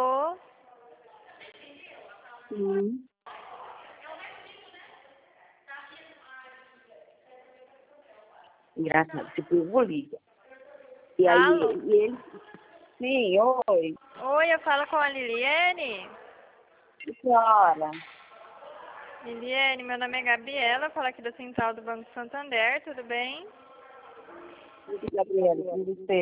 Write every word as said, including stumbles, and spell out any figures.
Alô? Sim. Engraçado, esse povo liga. E aí, Alô? e ele... Sim, oi. Oi, eu falo com a Liliane. Que senhora? Liliane, meu nome é Gabriela, eu falo aqui da Central do Banco Santander, tudo bem? Gabriela, com você.